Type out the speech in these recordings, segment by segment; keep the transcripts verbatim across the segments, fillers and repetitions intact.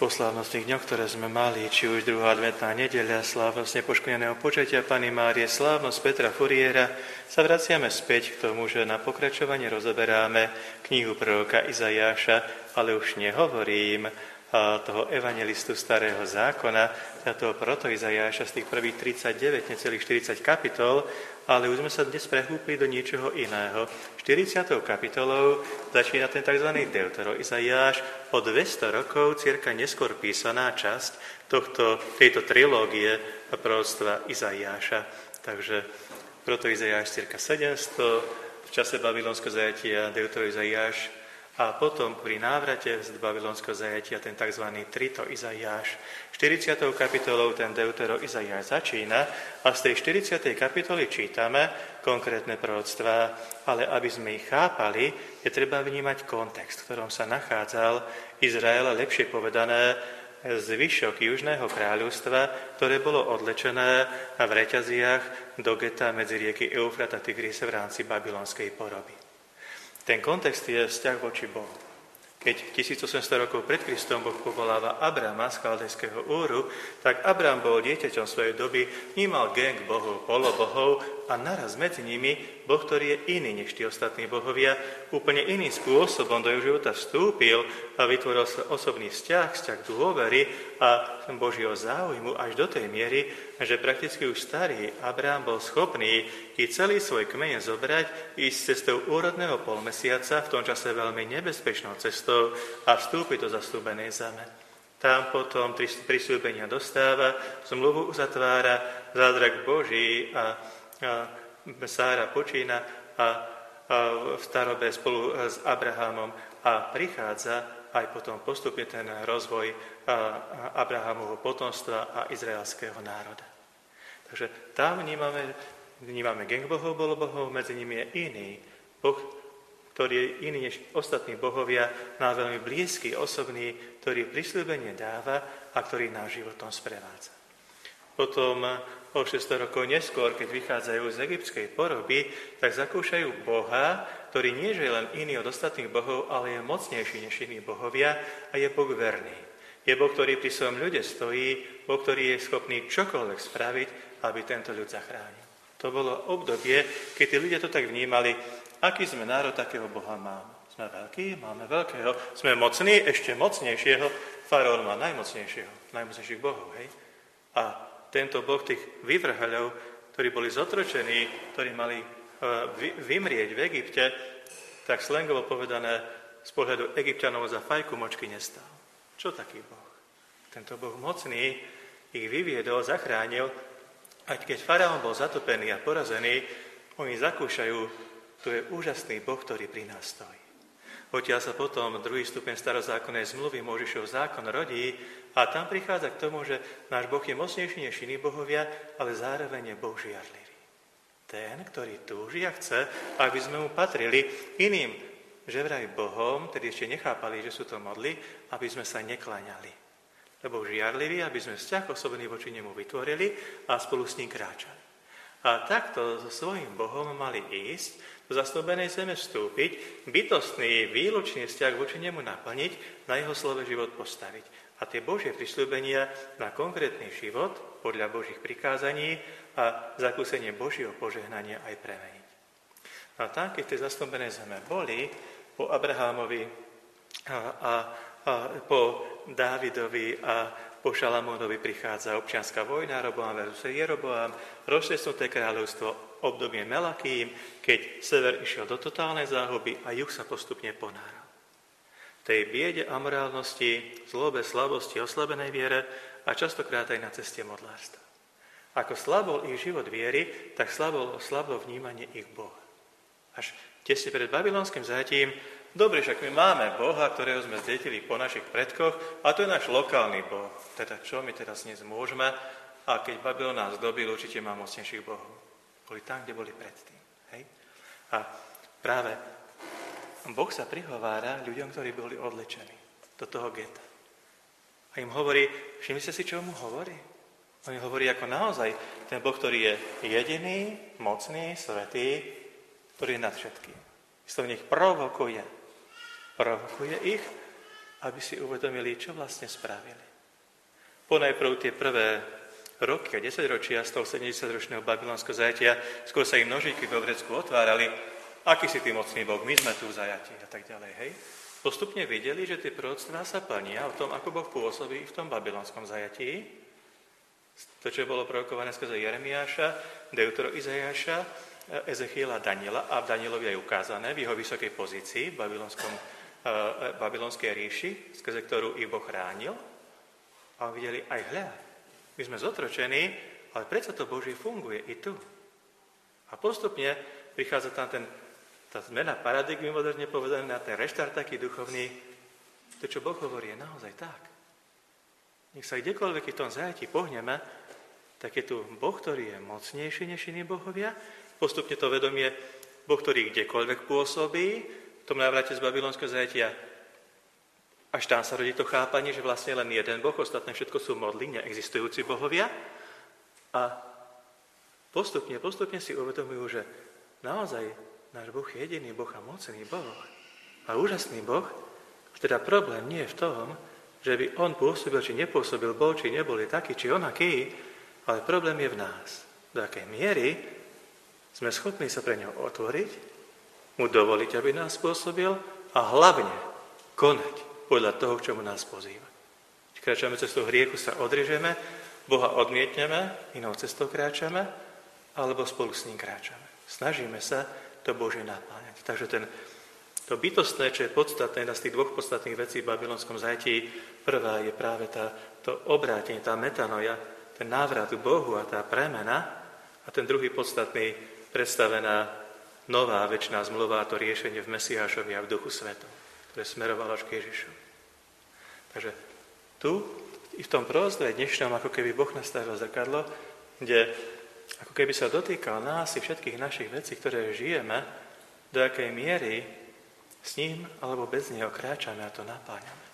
Po slávnostných dňoch, ktoré sme mali, či už druhá adventná nedeľa, slávnosť nepoškvrneného počatia Panny Márie, slávnosť Petra Furiera, sa vraciame späť k tomu, že na pokračovanie rozoberáme knihu proroka Izajáša, ale už nehovorím toho evangelistu Starého zákona, toho proto Izajáša z tých prvých tridsaťdeväť, necelých štyridsať kapitol, ale už sme sa dnes prehúpli do niečoho iného. štyridsiatou kapitolou začína ten tzv. Deutero Izajáš, o dvesto rokov, cirka neskôr písaná časť tohto, tejto trilógie proroctva Izajáša. Takže proto Izajáš cirka sedemsto, v čase babylonského zajatia Deutero Izajáš, a potom pri návrate z babylonského zajatia ten tzv. Trito Izajáš. štyridsiatou kapitolou ten Deutero Izajáš začína a z tej štyridsiatej kapitoly čítame konkrétne proroctvá, ale aby sme ich chápali, je treba vnímať kontext, v ktorom sa nachádzal Izrael, lepšie povedané zvyšok južného kráľovstva, ktoré bolo odlečené v reťaziach do geta medzi rieky Eufrat a Tigris v rámci babylonskej poroby. Ten kontext je vzťah voči Bohu. Keď tisícosemsto rokov pred Kristom Boh povoláva Abrama z chaldejského Úru, tak Abram bol dieťaťom svojej doby, vnímal gang bohov, polobohov a naraz medzi nimi Boh, ktorý je iný než tí ostatní bohovia, úplne iným spôsobom do jeho života vstúpil a vytvoril sa osobný vzťah, vzťah dôvery a Božieho záujmu až do tej miery, že prakticky už starý Abrám bol schopný i celý svoj kmeň zobrať, ísť cestou úrodného polmesiaca, v tom čase veľmi nebezpečnou cestou, a vstúpiť do zastúbenej zeme. Tam potom prisľúbenia dostáva, zmluvu uzatvára, zázrak Boží a, a Sára počína a, a v starobe spolu s Abrahamom a prichádza aj potom postupne ten rozvoj Abrahamovho potomstva a izraelského národa. Takže tam vnímame, vnímame gang bohov, bolo bohov, medzi nimi je iný boh, ktorý je iný než ostatní bohovia, nám veľmi blízky, osobný, ktorý prisľúbenie dáva a ktorý náš životom sprevádza. Potom o šesťsto rokov neskôr, keď vychádzajú z egyptskej poroby, tak zakúšajú Boha, ktorý nie je len iný od ostatných bohov, ale je mocnejší než iní bohovia a je Boh verný. Je Boh, ktorý pri svojom ľude stojí, Boh, ktorý je schopný čokoľvek spraviť, aby tento ľud zachránil. To bolo obdobie, keď tí ľudia to tak vnímali, aký sme národ, takého Boha máme. Sme veľkí, máme veľkého, sme mocní, ešte mocnejšieho, faraón má najmocnejšieho, najmocnejších bohov, hej? A tento Boh tých vyvrheľov, ktorí boli zotročení, ktorí mali vymrieť v Egypte, tak slangovo povedané z pohľadu Egypťanov za fajku močky nestál. Čo taký Boh? Tento Boh mocný ich vyviedol, zachránil, aj keď faraón bol zatopený a porazený, oni zakúšajú, to je úžasný Boh, ktorý pri nás stojí. Odtiaľ sa potom druhý stupeň starozákonnej zmluvy Mojžišov zákon rodí a tam prichádza k tomu, že náš Boh je mocnejší než iní bohovia, ale zároveň je Boh žiarlivý. Ten, ktorý túži a chce, aby sme mu patrili iným, že vraj Bohom, tedy ešte nechápali, že sú to modly, aby sme sa nekláňali. Lebo žiarlivý, aby sme vzťah osobný voči nemu vytvorili a spolu s ním kráčali. A takto so svojím Bohom mali ísť, do zastúbenej zeme vstúpiť, bytostný, výlučný vzťah voči nemu naplniť, na jeho slove život postaviť. A tie Božie prisľúbenia na konkrétny život, podľa Božích prikázaní a zakúsenie Božieho požehnania aj premeniť. A tam, keď tie zastúbenej zeme boli, po Abrahámovi a, a, a po Dávidovi a po Šalamónovi prichádza občianská vojna, Roboam versus Jeroboam, rozšesnuté kráľovstvo, obdobie Melakým, keď sever išiel do totálnej záhuby a juh sa postupne ponáral. V tej biede a morálnosti, zlobe, slabosti, oslabenej viere a častokrát aj na ceste modlárstva. Ako slabol ich život viery, tak slablo, slablo vnímanie ich Boha. Až tesne pred babylonským zajatím, dobre, však my máme Boha, ktorého sme zdedili po našich predkoch, a to je náš lokálny Boh. Teda čo my teraz dnes môžeme? A keď Babylon nás dobil, určite má mocnejších bohov. Boli tam, kde boli predtým. Hej? A práve Boh sa prihovára ľuďom, ktorí boli odlečení do toho geta. A im hovorí, všimli ste si, čo mu hovorí? On im hovorí ako naozaj ten Boh, ktorý je jediný, mocný, svätý, ktorý je nad všetkým. Isто v nich provokuje. Provokuje ich aby si uvedomili, čo vlastne spravili. Ponajprv tie prvé roky a desaťročia z toho sedemdesiatročného babylonského zajatia, skôr sa im nožíky vo vrecku otvárali, aký si ty mocný Boh, my sme tu zajatí a tak ďalej, hej. Postupne videli, že tie proroctvá sa plnia o tom, ako Boh pôsobí v tom babylonskom zajatí. To, čo bolo prorokované skrze Jeremiáša, Deutero Izajáša, Ezechiela, Daniela, a v Danielovi je ukázané v jeho vysokej pozícii v babylonskom, uh, babylonskej ríši, skrze ktorú ich Boh chránil. A videli, aj hľa, my sme zotročení, ale predsa to Božie funguje i tu. A postupne prichádza tam ten tá zmena paradigmy, moderne povedané, na ten reštart taký duchovný, to, čo Boh hovorí, je naozaj tak. Nech sa kdekoľvek v tom zajatí pohneme, tak je tu Boh, ktorý je mocnejší než iní bohovia, postupne to vedomie, Boh, ktorý kdekoľvek pôsobí, v tom návrate z babylonského zajatia, až tam sa rodí to chápanie, že vlastne len jeden Boh, ostatné všetko sú modly, neexistujúci bohovia. A postupne, postupne si uvedomujú, že naozaj náš Boh je jediný Boh a mocný Boh a úžasný Boh. Teda problém nie je v tom, že by on pôsobil, či nepôsobil, bol, či nebol, je taký, či onaký, ale problém je v nás. Do akej miery sme schopní sa pre neho otvoriť, mu dovoliť, aby nás pôsobil a hlavne konať podľa toho, k čomu nás pozýva. Či kráčame cestou hriechu, sa odrežeme, Boha odmietneme, inou cestou kráčame, alebo spolu s ním kráčame. Snažíme sa to Božie napáňať. Takže ten, to bytostné, čo je podstatné, jedna z tých dvoch podstatných vecí v babylonskom zajatí, prvá je práve tá, to obrátenie, tá metanoja, ten návrat k Bohu a tá premena, a ten druhý podstatný, predstavená nová večná zmluva, a to riešenie v Mesiášovi a v Duchu Svetom, ktoré smerovalo až k Ježišovi. Takže tu, i v tom prorozdve dnešnom, ako keby Boh nastavil zrkadlo, kde ako keby sa dotýkal nás i všetkých našich vecí, ktoré žijeme, do akej miery s ním alebo bez neho kráčame a to napáňame.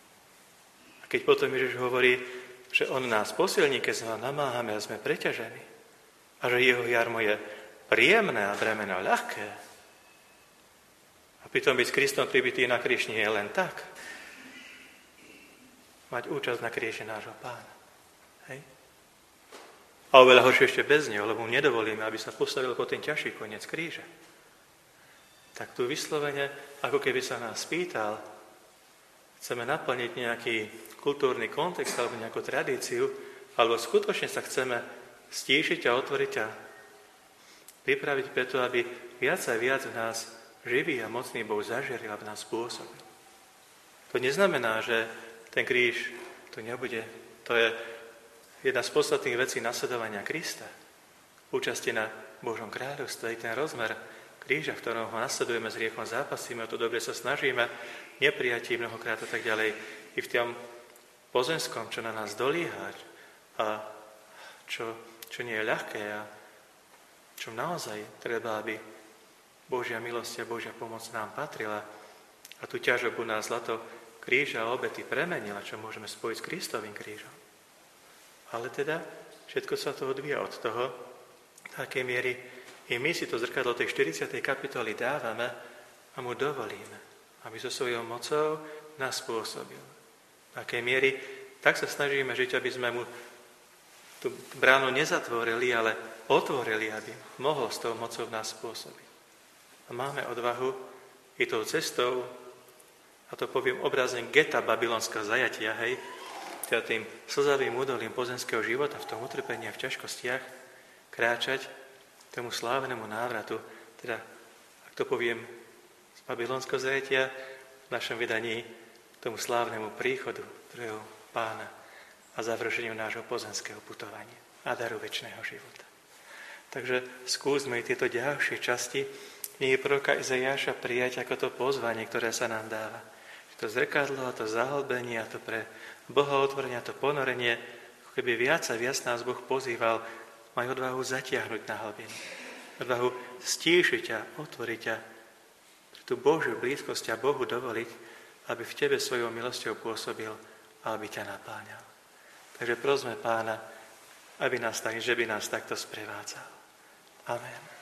A keď potom Ježiš hovorí, že on nás posilní, keď sa namáhame a sme preťažení, a že jeho jarmo je príjemné a bremeno ľahké, a pritom byť s Kristom pribitý na kríž nie je len tak. Mať účasť na kríži nášho Pána. Hej? A oveľa horšie ešte bez neho, lebo mu nedovolíme, aby sa postavil po ten ťažší koniec kríža. Tak tu vyslovene, ako keby sa nás spýtal, chceme naplniť nejaký kultúrny kontext alebo nejakú tradíciu, alebo skutočne sa chceme stíšiť a otvoriť a pripraviť preto, aby viac a viac v nás živý a mocný Boh zažeril a v nás pôsobil. To neznamená, že ten kríž to nebude, to je jedna z podstatných vecí nasledovania Krista. Účasti na Božom kráľovstve, ten rozmer kríža, v ktorom ho nasledujeme, s hriechom zápasíme, o to dobre sa snažíme, neprijatí mnohokrát a tak ďalej, i v tom pozemskom, čo na nás dolíha a čo, čo nie je ľahké a čo naozaj treba, aby Božia milosť a Božia pomoc nám patrila a tú ťažobu na zlato kríža a obety premenila, čo môžeme spojiť s Kristovým krížom. Ale teda všetko sa to odvíja od toho, v akej miery i my si to zrkadlo tej štyridsiatej kapitoly dávame a mu dovolíme, aby so svojou mocou nás pôsobil. V akej miery tak sa snažíme žiť, aby sme mu tú bránu nezatvorili, ale otvorili, aby mohol s tou mocou v nás pôsobiť. A máme odvahu i tou cestou, a to poviem obrazne geta babylonského zajatia, hej, teda tým slzavým údolím pozemského života v tom utrpení a v ťažkostiach kráčať tomu slávnemu návratu, teda, ak to poviem z babylonského zajatia, v našom vydaní tomu slávnemu príchodu druhého Pána a završeniu nášho pozemského putovania a daru večného života. Takže skúsme tieto ďalšie časti knihy proroka Izajáša prijať ako to pozvanie, ktoré sa nám dáva. To zrkadlo, a to zahlbenie, a to pre Boha otvorenie, a to ponorenie, ako keby viac a viac nás Boh pozýval, maj odvahu zatiahnuť na hlbinu. Odvahu stíšiť a otvoriť a tú Božiu blízkosť a Bohu dovoliť, aby v tebe svojou milosťou pôsobil a aby ťa napáňal. Takže prosme Pána, aby nás tak, že by nás takto sprevádzal. Amen.